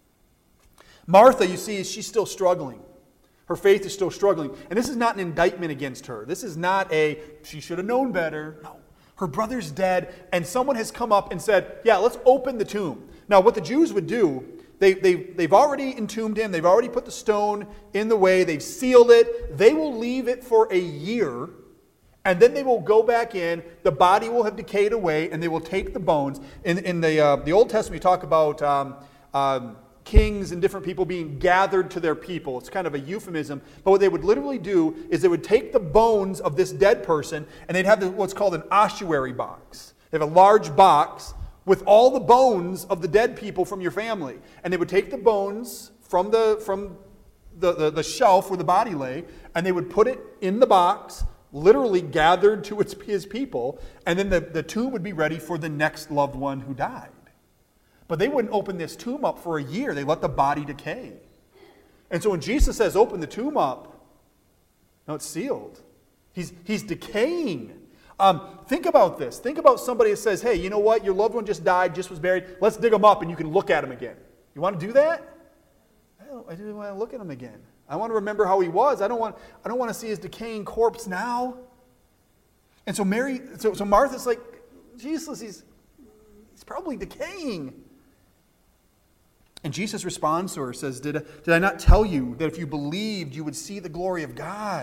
Martha, you see, she's still struggling. Her faith is still struggling. And this is not an indictment against her. This is not she should have known better. No. Her brother's dead, and someone has come up and said, yeah, let's open the tomb. Now, what the Jews would do, they've already entombed him. They've already put the stone in the way. They've sealed it. They will leave it for a year, and then they will go back in. The body will have decayed away, and they will take the bones. In the Old Testament, we talk about kings and different people being gathered to their people. It's kind of a euphemism. But what they would literally do is they would take the bones of this dead person, and they'd have what's called an ossuary box. They have a large box with all the bones of the dead people from your family. And they would take the bones from the shelf where the body lay, and they would put it in the box, literally gathered to his people, and then the tomb would be ready for the next loved one who died. But they wouldn't open this tomb up for a year. They let the body decay. And so when Jesus says, open the tomb up, no, it's sealed. He's decaying. Think about this. Think about somebody that says, hey, you know what? Your loved one just died, just was buried. Let's dig him up and you can look at him again. You want to do that? I didn't want to look at him again. I want to remember how he was. I don't want to see his decaying corpse now. And so so Martha's like, Jesus, he's probably decaying. And Jesus responds to her, says, Did I not tell you that if you believed, you would see the glory of God?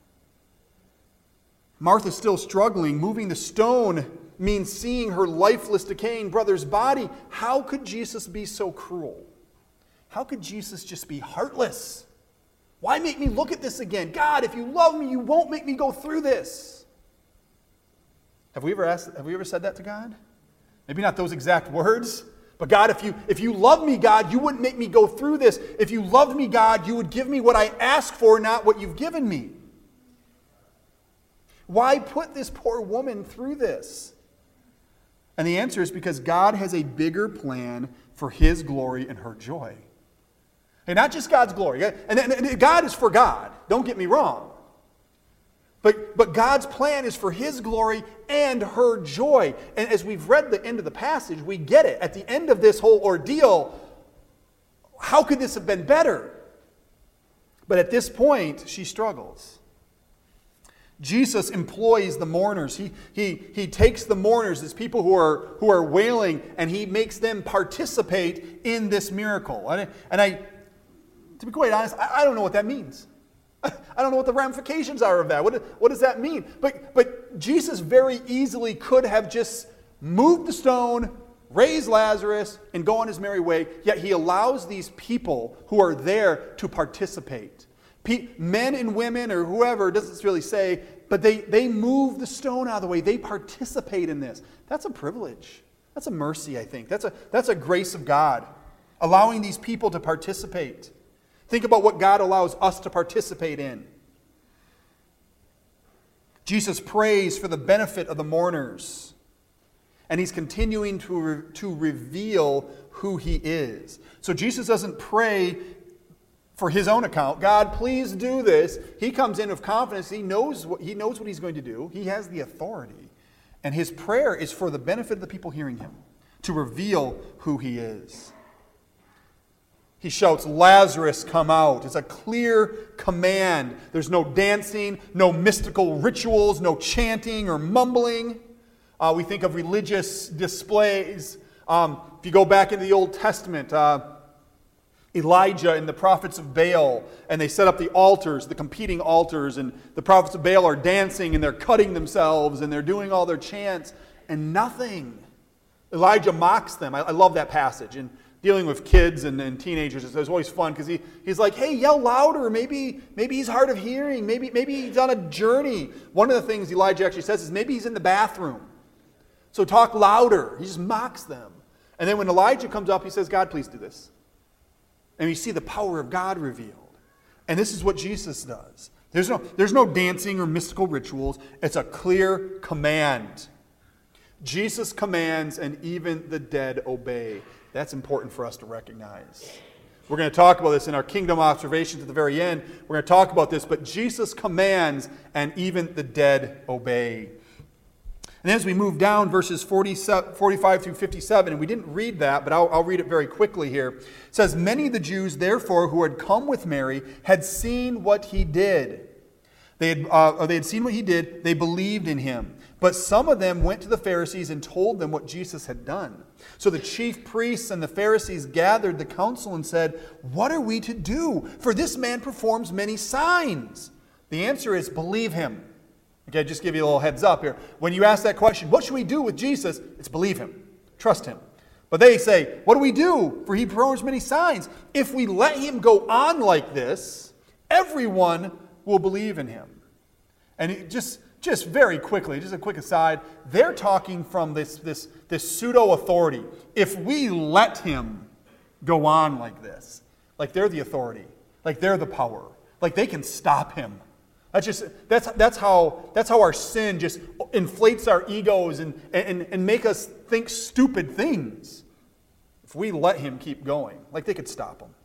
Martha's still struggling. Moving the stone means seeing her lifeless, decaying brother's body. How could Jesus be so cruel? How could Jesus just be heartless? Why make me look at this again? God, if you love me, you won't make me go through this. Have we ever said that to God? Maybe not those exact words. But God, if you love me, God, you wouldn't make me go through this. If you loved me, God, you would give me what I asked for, not what you've given me. Why put this poor woman through this? And the answer is because God has a bigger plan for his glory and her joy. And not just God's glory. And God is for God. Don't get me wrong. But God's plan is for his glory and her joy. And as we've read the end of the passage, we get it. At the end of this whole ordeal, how could this have been better? But at this point, she struggles. Jesus employs the mourners. He takes the mourners, these people who are wailing, and he makes them participate in this miracle. And to be quite honest, I don't know what that means. I don't know what the ramifications are of that. What does that mean? But Jesus very easily could have just moved the stone, raised Lazarus, and go on his merry way, yet he allows these people who are there to participate. Men and women or whoever, it doesn't really say, but they move the stone out of the way. They participate in this. That's a privilege. That's a mercy, I think. That's a grace of God, allowing these people to participate. Think about what God allows us to participate in. Jesus prays for the benefit of the mourners, and he's continuing to reveal who he is. So Jesus doesn't pray for his own account. God, please do this. He comes in with confidence. He knows what he's going to do. He has the authority. And his prayer is for the benefit of the people hearing him, to reveal who he is. He shouts, Lazarus, come out. It's a clear command. There's no dancing, no mystical rituals, no chanting or mumbling. We think of religious displays. If you go back into the Old Testament, Elijah and the prophets of Baal, and they set up the altars, the competing altars, and the prophets of Baal are dancing, and they're cutting themselves, and they're doing all their chants, and nothing. Elijah mocks them. I love that passage. And dealing with kids and teenagers, it's always fun, because he's like, hey, yell louder. Maybe he's hard of hearing. Maybe he's on a journey. One of the things Elijah actually says is maybe he's in the bathroom. So talk louder. He just mocks them. And then when Elijah comes up, he says, God, please do this. And you see the power of God revealed. And this is what Jesus does. There's no dancing or mystical rituals. It's a clear command. Jesus commands, and even the dead obey. That's important for us to recognize. We're going to talk about this in our kingdom observations at the very end. We're going to talk about this, but Jesus commands, and even the dead obey. And as we move down, verses 45 through 57, and we didn't read that, but I'll read it very quickly here. It says, many of the Jews, therefore, who had come with Mary, had seen what he did. They had seen what he did. They believed in him. But some of them went to the Pharisees and told them what Jesus had done. So the chief priests and the Pharisees gathered the council and said, what are we to do? For this man performs many signs. The answer is, believe him. Okay, just give you a little heads up here. When you ask that question, what should we do with Jesus? It's believe him. Trust him. But they say, what do we do? For he performs many signs. If we let him go on like this, everyone will believe in him. And just very quickly, just a quick aside, they're talking from this pseudo-authority. If we let him go on like this, like they're the authority, like they're the power, like they can stop him. That's how our sin just inflates our egos and make us think stupid things. If we let him keep going, like they could stop him.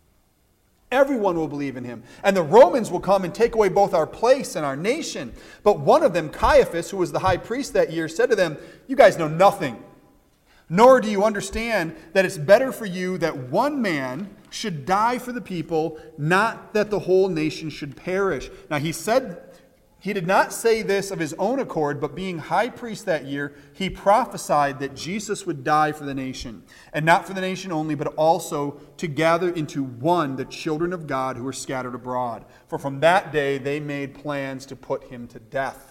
Everyone will believe in him. And the Romans will come and take away both our place and our nation. But one of them, Caiaphas, who was the high priest that year, said to them, you guys know nothing. Nor do you understand that it's better for you that one man should die for the people, not that the whole nation should perish. Now he did not say this of his own accord, but being high priest that year, he prophesied that Jesus would die for the nation. And not for the nation only, but also to gather into one the children of God who were scattered abroad. For from that day they made plans to put him to death.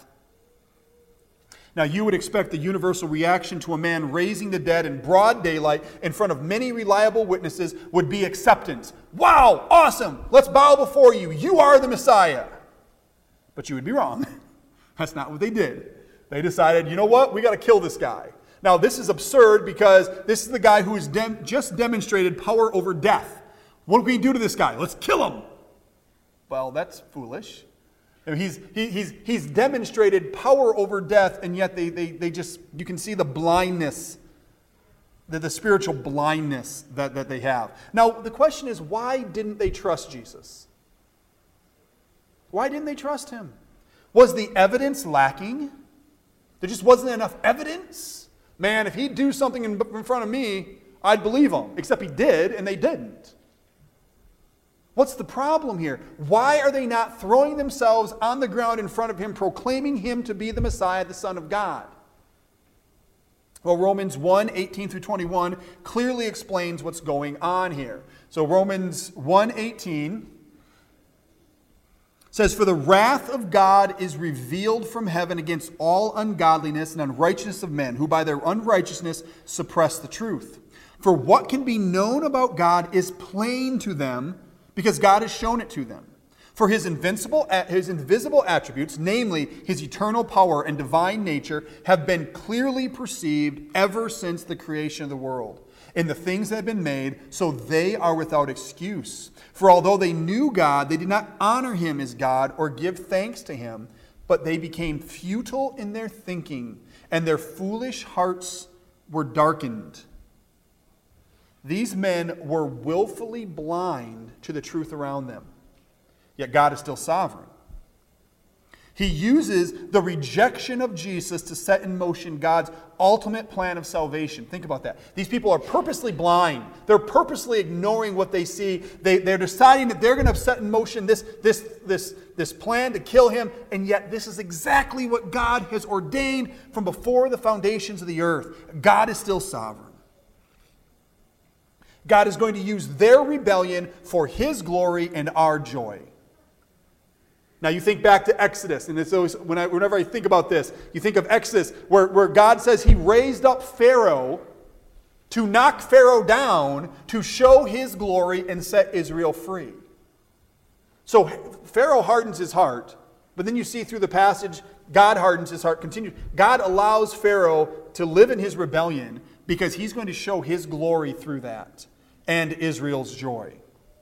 Now, you would expect the universal reaction to a man raising the dead in broad daylight in front of many reliable witnesses would be acceptance. Wow, awesome, let's bow before you. You are the Messiah. But you would be wrong. That's not what they did. They decided, you know what, we got to kill this guy. Now, this is absurd because this is the guy who has just demonstrated power over death. What can we do to this guy? Let's kill him. Well, that's foolish. He's demonstrated power over death, and yet they just, you can see the blindness, the spiritual blindness that they have. Now, the question is, why didn't they trust Jesus? Why didn't they trust him? Was the evidence lacking? There just wasn't enough evidence? Man, if he'd do something in front of me, I'd believe him. Except he did, and they didn't. What's the problem here? Why are they not throwing themselves on the ground in front of him, proclaiming him to be the Messiah, the Son of God? Well, Romans 1:18 through 21 clearly explains what's going on here. So Romans 1:18 says, "For the wrath of God is revealed from heaven against all ungodliness and unrighteousness of men, who by their unrighteousness suppress the truth. For what can be known about God is plain to them, because God has shown it to them. For his invisible attributes, namely his eternal power and divine nature, have been clearly perceived ever since the creation of the world. In the things that have been made, so they are without excuse. For although they knew God, they did not honor him as God or give thanks to him, but they became futile in their thinking, and their foolish hearts were darkened." These men were willfully blind to the truth around them. Yet God is still sovereign. He uses the rejection of Jesus to set in motion God's ultimate plan of salvation. Think about that. These people are purposely blind. They're purposely ignoring what they see. They're deciding that they're going to set in motion this plan to kill him, and yet this is exactly what God has ordained from before the foundations of the earth. God is still sovereign. God is going to use their rebellion for his glory and our joy. Now you think back to Exodus, and it's always, whenever I think about this, you think of Exodus, where God says he raised up Pharaoh to knock Pharaoh down to show his glory and set Israel free. So Pharaoh hardens his heart, but then you see through the passage, God hardens his heart, continues. God allows Pharaoh to live in his rebellion because he's going to show his glory through that and Israel's joy.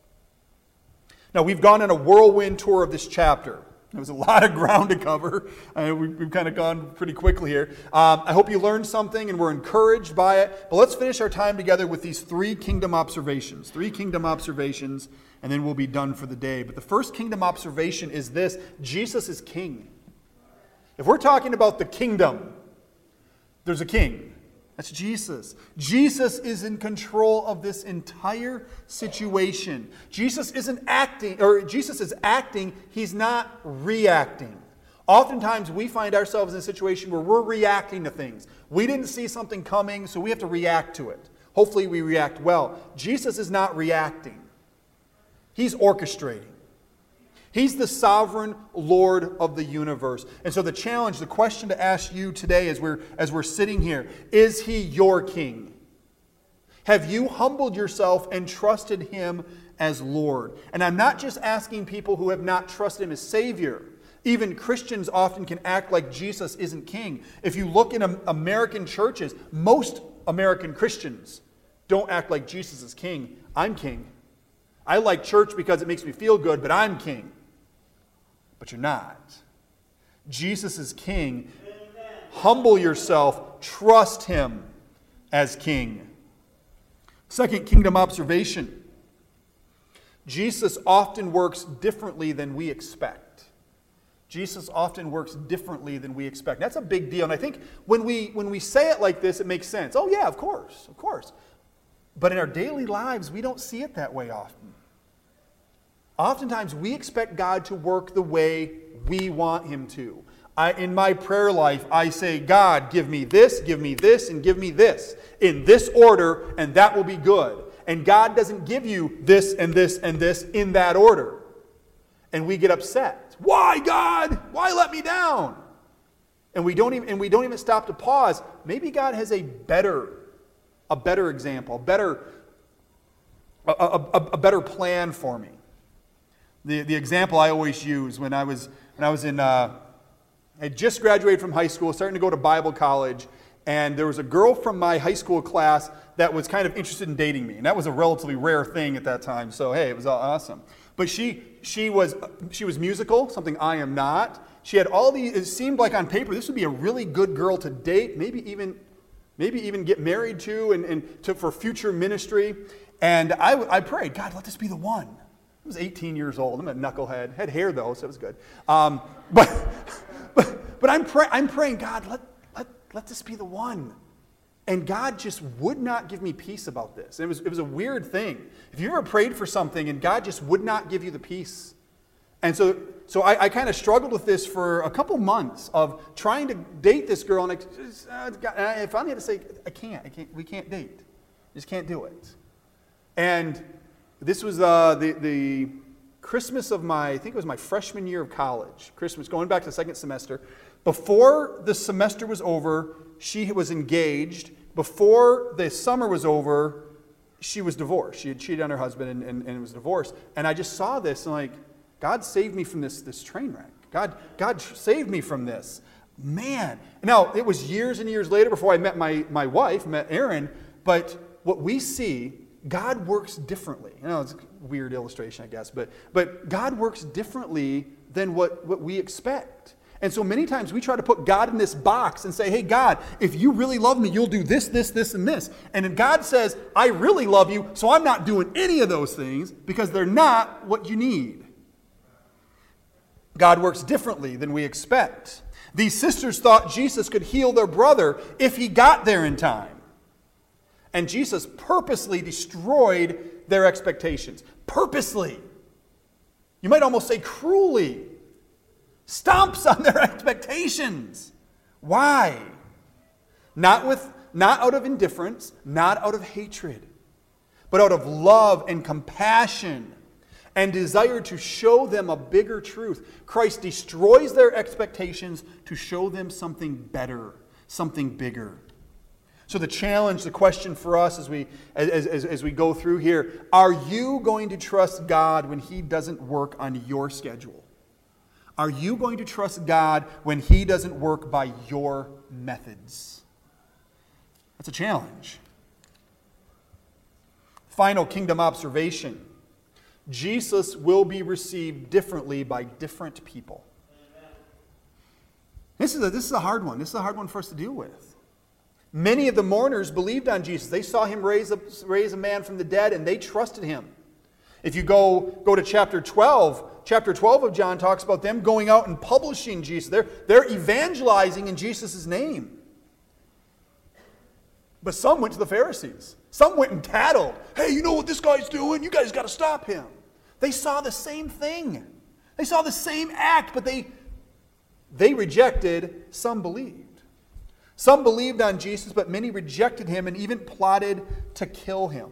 Now, we've gone on a whirlwind tour of this chapter. There was a lot of ground to cover. We've kind of gone pretty quickly here. I hope you learned something and were encouraged by it. But let's finish our time together with these three kingdom observations. Three kingdom observations, and then we'll be done for the day. But the first kingdom observation is this: Jesus is king. If we're talking about the kingdom, there's a king. That's Jesus. Jesus is in control of this entire situation. Jesus isn't acting, or Jesus is acting, he's not reacting. Oftentimes we find ourselves in a situation where we're reacting to things. We didn't see something coming, so we have to react to it. Hopefully we react well. Jesus is not reacting. He's orchestrating. He's the sovereign Lord of the universe. And so the challenge, the question to ask you today as we're sitting here, is he your king? Have you humbled yourself and trusted him as Lord? And I'm not just asking people who have not trusted him as Savior. Even Christians often can act like Jesus isn't king. If you look in American churches, most American Christians don't act like Jesus is king. I'm king. I like church because it makes me feel good, but I'm king. But you're not. Jesus is king. Amen. Humble yourself. Trust him as king. Second kingdom observation. Jesus often works differently than we expect. Jesus often works differently than we expect. That's a big deal. And I think when we say it like this, it makes sense. Oh yeah, of course, of course. But in our daily lives, we don't see it that way often. Oftentimes, we expect God to work the way we want him to. In my prayer life, I say, God, give me this, and give me this. In this order, and that will be good. And God doesn't give you this and this and this in that order. And we get upset. Why, God? Why let me down? And we don't even stop to pause. Maybe God has a better example, a better plan for me. The example I always use when I was in, I had just graduated from high school, starting to go to Bible college, and there was a girl from my high school class that was kind of interested in dating me, and that was a relatively rare thing at that time. So hey, it was awesome. But she was musical, something I am not. She had all these. It seemed like on paper this would be a really good girl to date, maybe even get married to, for future ministry. And I prayed, God, let this be the one. I was 18 years old. I'm a knucklehead. Had hair though, so it was good. But I'm praying, God, let this be the one. And God just would not give me peace about this. It was a weird thing. If you ever prayed for something and God just would not give you the peace. And so I kind of struggled with this for a couple months of trying to date this girl. And I finally had to say, we can't date. Just can't do it. And this was the Christmas of I think it was my freshman year of college. Christmas, going back to the second semester. Before the semester was over, she was engaged. Before the summer was over, she was divorced. She had cheated on her husband and was divorced. And I just saw this and like, God saved me from this train wreck. God saved me from this. Man. Now, it was years and years later before I met my wife, met Erin, but what we see, God works differently. You know, it's a weird illustration, I guess, but God works differently than what we expect. And so many times we try to put God in this box and say, hey, God, if you really love me, you'll do this, this, this, and this. And then God says, I really love you, so I'm not doing any of those things because they're not what you need. God works differently than we expect. These sisters thought Jesus could heal their brother if he got there in time. And Jesus purposely destroyed their expectations. Purposely. You might almost say cruelly. Stomps on their expectations. Why? Not out of indifference, not out of hatred, but out of love and compassion and desire to show them a bigger truth. Christ destroys their expectations to show them something better, something bigger. So the challenge, the question for us as we go through here, are you going to trust God when He doesn't work on your schedule? Are you going to trust God when He doesn't work by your methods? That's a challenge. Final kingdom observation. Jesus will be received differently by different people. This is a hard one. This is a hard one for us to deal with. Many of the mourners believed on Jesus. They saw Him raise a man from the dead, and they trusted Him. If you go to chapter 12 of John talks about them going out and publishing Jesus. They're evangelizing in Jesus' name. But some went to the Pharisees. Some went and tattled. Hey, you know what this guy's doing? You guys got to stop him. They saw the same thing. They saw the same act, but they rejected. Some believed. Some believed on Jesus, but many rejected Him and even plotted to kill Him.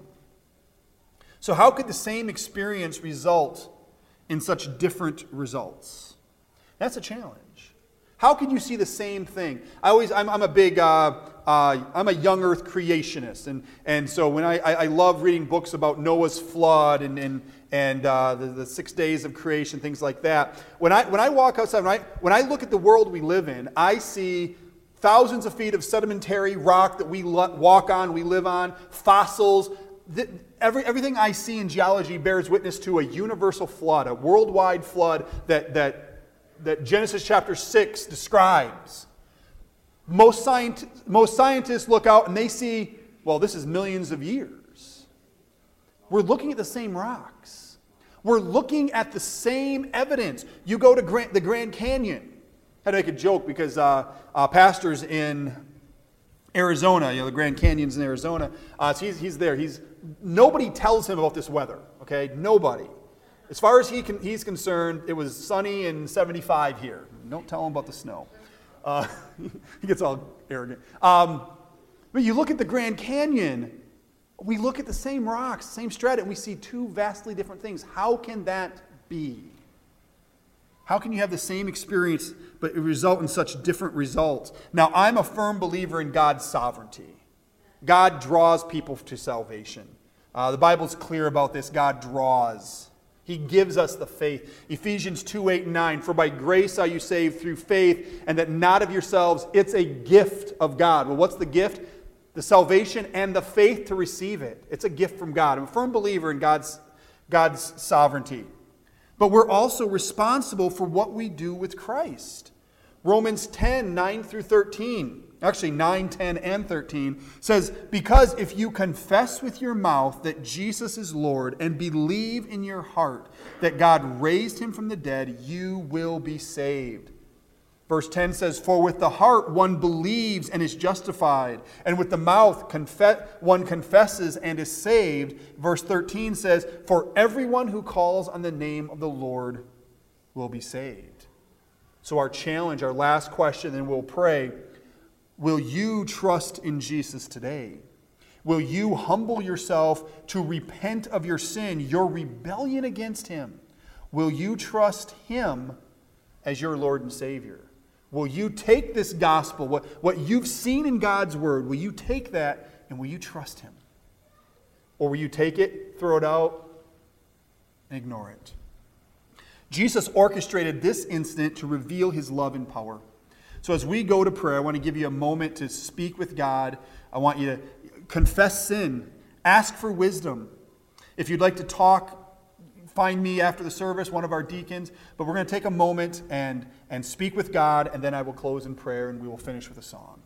So how could the same experience result in such different results? That's a challenge. How can you see the same thing? I'm a big, I'm a young earth creationist. And so when I love reading books about Noah's flood and the 6 days of creation, things like that. When I walk outside, when I look at the world we live in, I see thousands of feet of sedimentary rock that we walk on, we live on, fossils. Everything I see in geology bears witness to a universal flood, a worldwide flood that Genesis chapter 6 describes. Most scientists look out and they see, well, this is millions of years. We're looking at the same rocks. We're looking at the same evidence. You go to the Grand Canyon. I had to make a joke because pastors in Arizona, the Grand Canyon's in Arizona, so he's there. Nobody tells him about this weather, okay? Nobody. As far as he's concerned, it was sunny and 75 here. Don't tell him about the snow. He gets all arrogant. But you look at the Grand Canyon, we look at the same rocks, same strata, and we see two vastly different things. How can that be? How can you have the same experience but result in such different results? Now, I'm a firm believer in God's sovereignty. God draws people to salvation. The Bible's clear about this. God draws. He gives us the faith. Ephesians 2:8-9, for by grace are you saved through faith, and that not of yourselves. It's a gift of God. Well, what's the gift? The salvation and the faith to receive it. It's a gift from God. I'm a firm believer in God's sovereignty. But we're also responsible for what we do with Christ. Romans 10:9-13. Actually, 9, 10, and 13 says, because if you confess with your mouth that Jesus is Lord and believe in your heart that God raised him from the dead, you will be saved. Verse 10 says, "For with the heart one believes and is justified, and with the mouth one confesses and is saved." Verse 13 says, "For everyone who calls on the name of the Lord will be saved." So our challenge, our last question, and we'll pray, will you trust in Jesus today? Will you humble yourself to repent of your sin, your rebellion against Him? Will you trust Him as your Lord and Savior? Will you take this gospel, what you've seen in God's Word, will you take that and will you trust Him? Or will you take it, throw it out, and ignore it? Jesus orchestrated this incident to reveal His love and power. So as we go to prayer, I want to give you a moment to speak with God. I want you to confess sin, ask for wisdom. If you'd like to talk, find me after the service, one of our deacons. But we're going to take a moment and speak with God, and then I will close in prayer and we will finish with a song.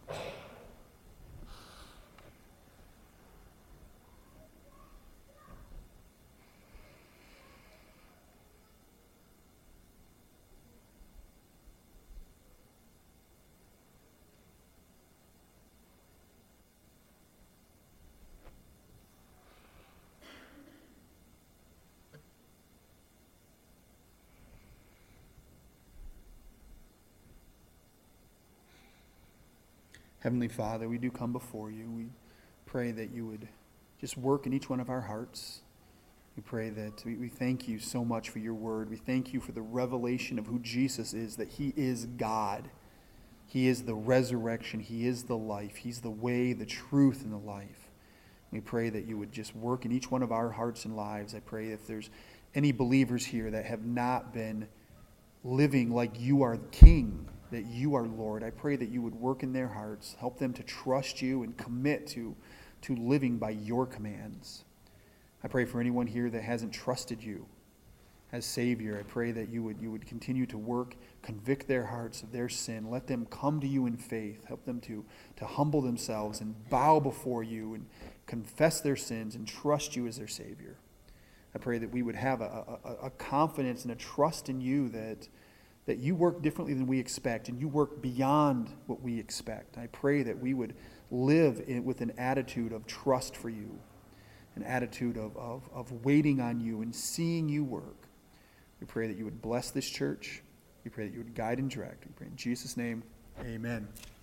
Heavenly Father, we do come before you. We pray that you would just work in each one of our hearts. We pray that we thank you so much for your word. We thank you for the revelation of who Jesus is, that He is God. He is the resurrection. He is the life. He's the way, the truth, and the life. We pray that you would just work in each one of our hearts and lives. I pray if there's any believers here that have not been living like you are King, that you are Lord, I pray that you would work in their hearts, help them to trust you and commit to living by your commands. I pray for anyone here that hasn't trusted you as Savior. I pray that you would continue to work, convict their hearts of their sin, let them come to you in faith, help them to humble themselves and bow before you and confess their sins and trust you as their Savior. I pray that we would have a confidence and a trust in you that you work differently than we expect, and you work beyond what we expect. I pray that we would live with an attitude of trust for you, an attitude of waiting on you and seeing you work. We pray that you would bless this church. We pray that you would guide and direct. We pray in Jesus' name, amen.